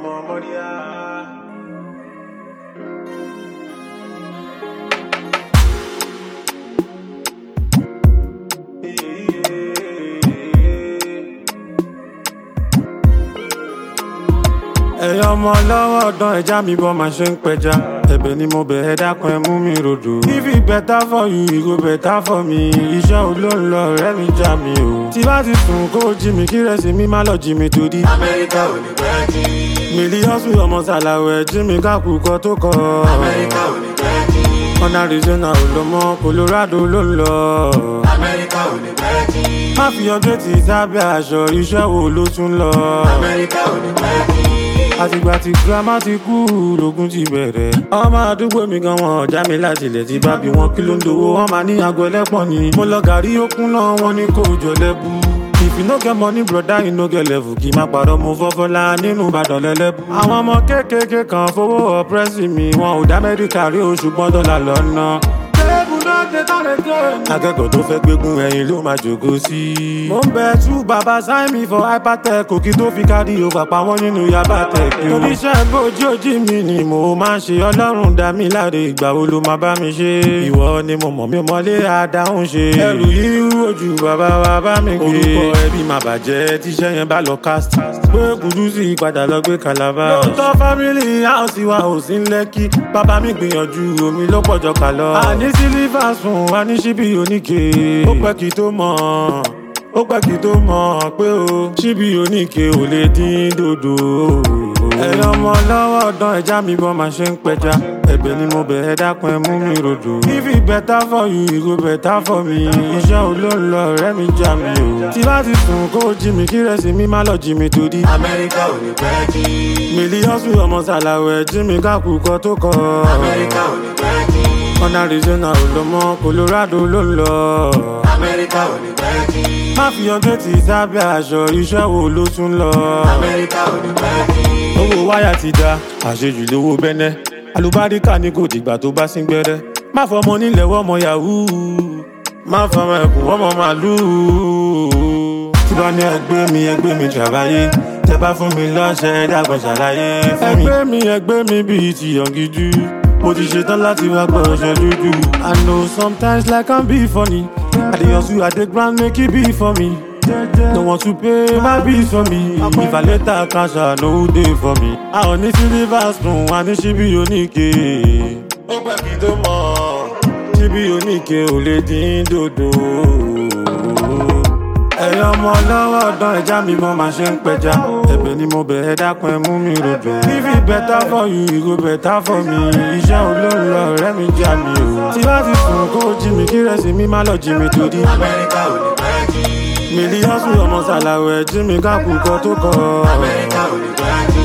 Ẹ̀yin ọmọ lọ́wọ́ ọ̀dán ẹja mi bọ́ máa ṣe ń pẹja. Ẹ̀bẹ̀ ni mo bẹ̀ ẹ́ dákun ẹ mú mi rodò. If it better for you, it go better for me. Iṣẹ́ wo ló ń lọ ọ̀rẹ́ mi já mi o. Tí bá ti sùn kó jí mi kí rẹ̀ sí mi má lọ jí mi torí. Amẹ́ríkà ò ní pẹ́ jí. Mílíọ̀sù ọmọ sàlàwẹ̀ jí mi kákùkọ tó kọ. Amẹ́ríkà ò ní pẹ́ jí. Ọ̀nà Arizona ò lọ mọ́ Colorado ló ń lọ. Amẹ́ríkà ò ní pẹ́ jí. Má fi ọjọ́ ti sábẹ́ aṣọ iṣẹ́ wo ló tún lọ. Amẹ́ríkà ò ní pẹ́ jí. Àtìgbà tí girama ti kú lógún ti bẹ̀rẹ̀. Ọmọ àdúgbò mi gan wọn ọ̀já mi láti ilẹ̀ ti bá bí wọn kí ló ń dowó wọn máa ní aago ẹlẹ́pọ̀n ni. Mo lọ gàrí okun náà wọn ní kò jọ lẹ́bù. If you no get money brother you no get level. Kì í má parọ́ mo fọ́fọ́lá nínú Ìbàdàn lẹ́lẹ́bù. Àwọn ọmọ kéékèèké kan fowó ọ̀pẹ́sì mi wọn ò dá Amẹ́ríkà rí o ṣùgbọ́n dọ́là lọ́nà. Akẹ́kọ̀ọ́ tó fẹ́ gbégún ẹ̀yìn ló máa jòkó sí. Mo ń bẹ tú bàbá sign me for hypertech òkì tó fi kárí o pàpà wọn nínú yaba tech. Oníṣẹ́ bójú ojí mi ni mo máa ń ṣe Ọlọ́run dá mi láre ìgbà wo ló máa bá mi ṣe. Ìwọ ni mo mọ̀ mi mọ́lé àdáhùn ṣe. Ẹrù yìí ojú bàbá wa bá mi gbé. Orúkọ ẹbí máa bàjẹ́ tíṣẹ́ yẹn bá lọ cast. Pé Kúdúsì padà lọ gbé Calabar. Lóòótọ́ family house wa ò sí Lẹ́kì. Bàbá mi gbìyànjú omi ló pọ̀jọ kà lọ. Àní sílífà sùn wá ní ṣíbí oníke. Ó pẹ́ kí tó mọ̀ pé o ṣíbí oníke ò lè dín dòdò. Ẹ̀yin ọmọ lọ́wọ́ ọ̀dán ẹja mi bọ́ máa ṣe ń pẹja. Ẹ̀bẹ̀ ni mo bẹ̀ ẹ́ dákun ẹ mú mi rodò. If it better for you, it go better for me. Iṣẹ́ wo ló ń lọ ọ̀rẹ́ mi já mi o. Tí bá ti sùn kó jí mi kí rẹ̀ sí mi má lọ jí mi torí. Amẹ́ríkà ò ní pẹ́ jí. Mílíọ̀sù ọmọ sàlàwẹ̀ jí mi kákùkọ tó kọ. Amẹ́ríkà ò ní pẹ́ jí. Ọ̀nà Arizona ò lọ mọ́ Colorado ló ń lọ. Amẹ́ríkà ò ní pẹ́ jí. Má fi ọjọ́ ti sábẹ́ aṣọ iṣẹ́ wo ló tún lọ. Amẹ́ríkà ò ní pẹ́ jí. Owó wáyà ti da àṣejù lówó bẹ́nẹ́. Àlùbáríkà ni kò dìgbà tó bá sín gbẹ́rẹ́. Má fọmọ nílẹ̀ wọ́mọ yahoo. Má fọmọ ẹkùn wọ́mọ màlúù. Tí bá ní ẹgbẹ́ mi jàbáyé. Tẹ bá fún mi lọ́ṣẹ́ dàgbọ́n ṣàlàyé fún mi. Ẹgbẹ́ mi bíi ti Yọ̀ngídú. Mo ti ṣetán láti wá gbọ́ ọ̀ṣẹ́ dúdú. I know sometimes life can be funny. I dey hustle, I dey grind, make it be for me. No want to pay my bills for me. If I later cash out, no day for me. I ò ní silver spoon, I ní ṣíbí oníke. Ó pẹ́ kí tó mọ̀, ṣíbí oníke ò lè dín dòdò. Ẹ̀yin ọmọ lọ́wọ́ ọ̀dán ẹja mi bọ́ máa ṣe ń pẹja. Ẹ̀bẹ̀ ni mo bẹ̀ ẹ́ dákun ẹ mú mi rodò. If it better for you, it go better for me. Iṣẹ́ wo ló ń lọ ọ̀rẹ́ mi já mi o. Tí bá ti sùn kó jí mi kí rẹ̀ sí mi má lọ jí mi torí. Amẹ́ríkà ò ní pẹ́ jí. Mílíọ̀sù ọmọ sàlàwẹ̀ jí mi kákùkọ tó kọ. Amẹ́ríkà ò ní pẹ́ jí.